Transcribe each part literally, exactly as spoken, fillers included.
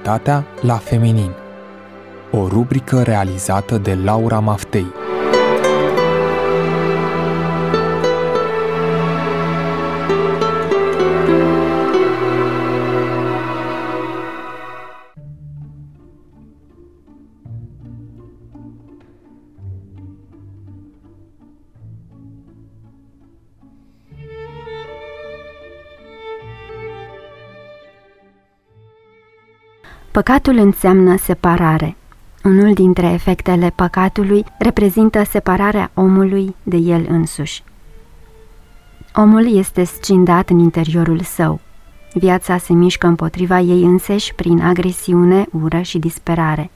sexualitatea la feminin. O rubrică realizată de Laura Maftei. Păcatul înseamnă separare. Unul dintre efectele păcatului reprezintă separarea omului de el însuși. Omul este scindat în interiorul său. Viața se mișcă împotriva ei înseși prin agresiune, ură și disperare.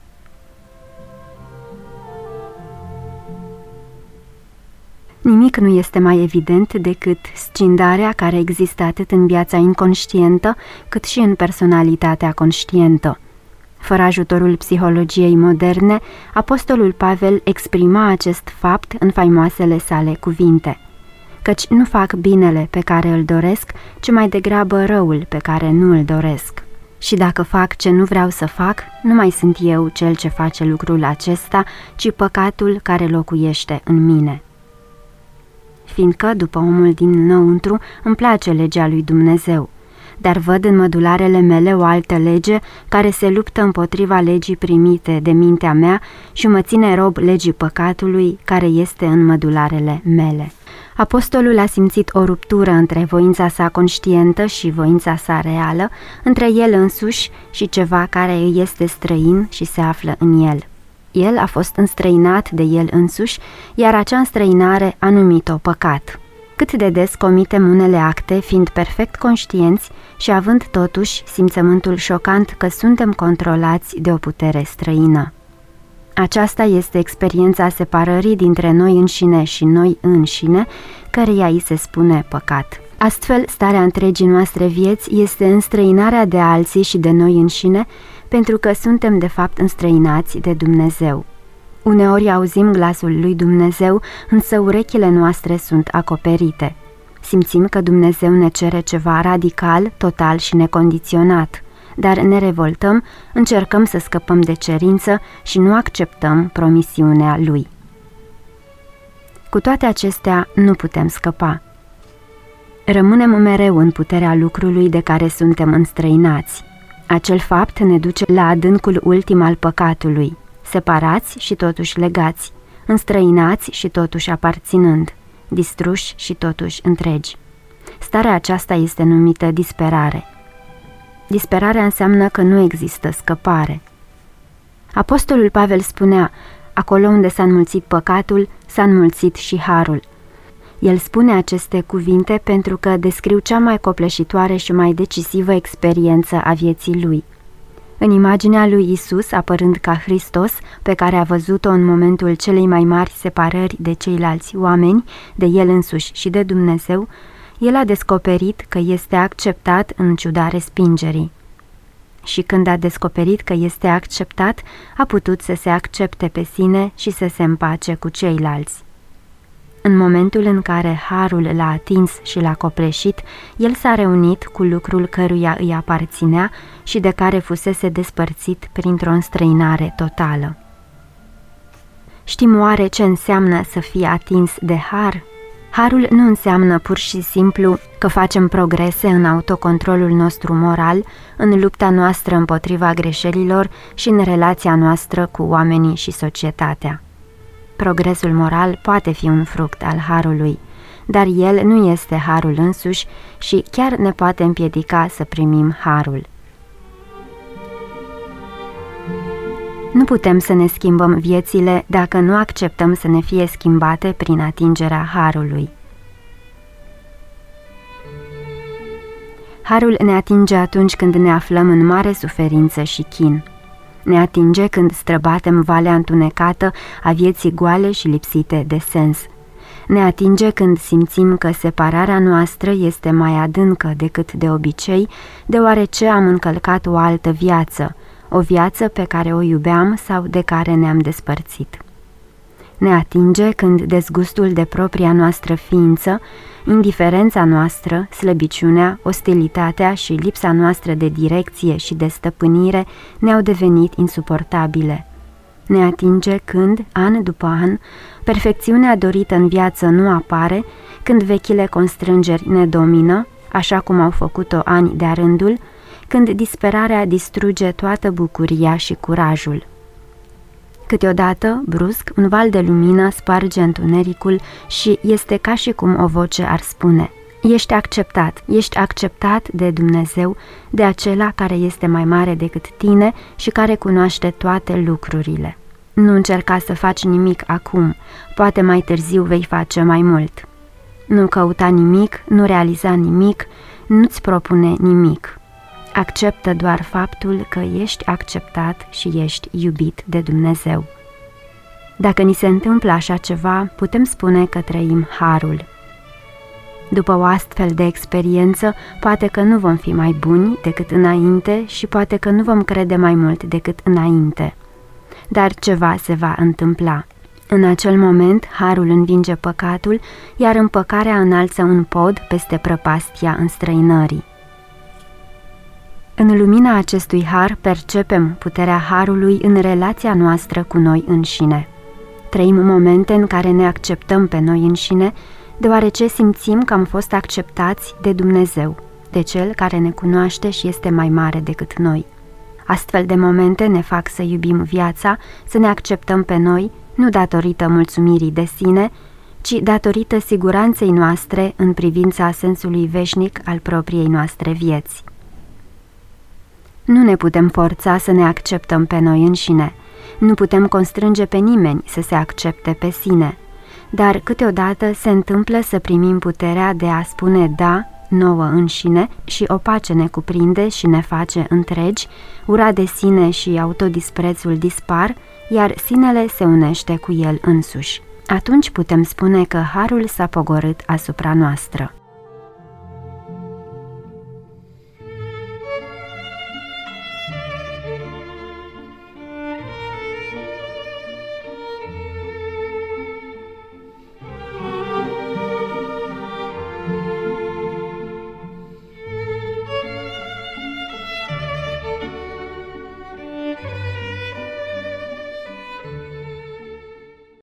Nimic nu este mai evident decât scindarea care există atât în viața inconștientă, cât și în personalitatea conștientă. Fără ajutorul psihologiei moderne, apostolul Pavel exprima acest fapt în faimoasele sale cuvinte: căci nu fac binele pe care îl doresc, ci mai degrabă răul pe care nu îl doresc. Și dacă fac ce nu vreau să fac, nu mai sunt eu cel ce face lucrul acesta, ci păcatul care locuiește în mine. Fiindcă, după omul dinăuntru, îmi place legea lui Dumnezeu, dar văd în mădularele mele o altă lege care se luptă împotriva legii primite de mintea mea și mă ține rob legii păcatului care este în mădularele mele. Apostolul a simțit o ruptură între voința sa conștientă și voința sa reală, între el însuși și ceva care îi este străin și se află în el. El a fost înstrăinat de el însuși, iar acea înstrăinare a numit-o păcat. Cât de des comitem unele acte, fiind perfect conștienți și având totuși simțământul șocant că suntem controlați de o putere străină. Aceasta este experiența separării dintre noi înșine și noi înșine, căreia îi se spune păcat. Astfel, starea întregii noastre vieți este înstrăinarea de alții și de noi înșine, pentru că suntem de fapt înstrăinați de Dumnezeu. Uneori auzim glasul lui Dumnezeu, însă urechile noastre sunt acoperite. Simțim că Dumnezeu ne cere ceva radical, total și necondiționat, dar ne revoltăm, încercăm să scăpăm de cerință și nu acceptăm promisiunea lui. Cu toate acestea, nu putem scăpa. Rămânem mereu în puterea lucrului de care suntem înstrăinați. Acel fapt ne duce la adâncul ultim al păcatului, separați și totuși legați, înstrăinați și totuși aparținând, distruși și totuși întregi. Starea aceasta este numită disperare. Disperarea înseamnă că nu există scăpare. Apostolul Pavel spunea: acolo unde s-a înmulțit păcatul, s-a înmulțit și harul. El spune aceste cuvinte pentru că descriu cea mai copleșitoare și mai decisivă experiență a vieții lui. În imaginea lui Isus, apărând ca Hristos, pe care a văzut-o în momentul celei mai mari separări de ceilalți oameni, de el însuși și de Dumnezeu, el a descoperit că este acceptat în ciuda respingerii. Și când a descoperit că este acceptat, a putut să se accepte pe sine și să se împace cu ceilalți. În momentul în care harul l-a atins și l-a copleșit, el s-a reunit cu lucrul căruia îi aparținea și de care fusese despărțit printr-o înstrăinare totală. Știm oare ce înseamnă să fie atins de har? Harul nu înseamnă pur și simplu că facem progrese în autocontrolul nostru moral, în lupta noastră împotriva greșelilor și în relația noastră cu oamenii și societatea. Progresul moral poate fi un fruct al harului, dar el nu este harul însuși și chiar ne poate împiedica să primim harul. Nu putem să ne schimbăm viețile dacă nu acceptăm să ne fie schimbate prin atingerea harului. Harul ne atinge atunci când ne aflăm în mare suferință și chin. Ne atinge când străbatem valea întunecată a vieții goale și lipsite de sens. Ne atinge când simțim că separarea noastră este mai adâncă decât de obicei, deoarece am încălcat o altă viață, o viață pe care o iubeam sau de care ne-am despărțit. Ne atinge când dezgustul de propria noastră ființă, indiferența noastră, slăbiciunea, ostilitatea și lipsa noastră de direcție și de stăpânire ne-au devenit insuportabile. Ne atinge când, an după an, perfecțiunea dorită în viață nu apare, când vechile constrângeri ne domină, așa cum au făcut-o ani de-a rândul, când disperarea distruge toată bucuria și curajul. Câteodată, brusc, un val de lumină sparge întunericul și este ca și cum o voce ar spune: ești acceptat, ești acceptat de Dumnezeu, de acela care este mai mare decât tine și care cunoaște toate lucrurile. Nu încerca să faci nimic acum, poate mai târziu vei face mai mult. Nu căuta nimic, nu realiza nimic, nu-ți propune nimic. Acceptă doar faptul că ești acceptat și ești iubit de Dumnezeu. Dacă ni se întâmplă așa ceva, putem spune că trăim harul. După o astfel de experiență, poate că nu vom fi mai buni decât înainte și poate că nu vom crede mai mult decât înainte. Dar ceva se va întâmpla. În acel moment, harul învinge păcatul, iar împăcarea înalță un pod peste prăpastia înstrăinării. În lumina acestui har percepem puterea harului în relația noastră cu noi înșine. Trăim momente în care ne acceptăm pe noi înșine, deoarece simțim că am fost acceptați de Dumnezeu, de Cel care ne cunoaște și este mai mare decât noi. Astfel de momente ne fac să iubim viața, să ne acceptăm pe noi, nu datorită mulțumirii de sine, ci datorită siguranței noastre în privința sensului veșnic al propriei noastre vieți. Nu ne putem forța să ne acceptăm pe noi înșine, nu putem constrânge pe nimeni să se accepte pe sine, dar câteodată se întâmplă să primim puterea de a spune da nouă înșine și o pace ne cuprinde și ne face întregi, ura de sine și autodisprețul dispar, iar sinele se unește cu el însuși. Atunci putem spune că harul s-a pogorât asupra noastră.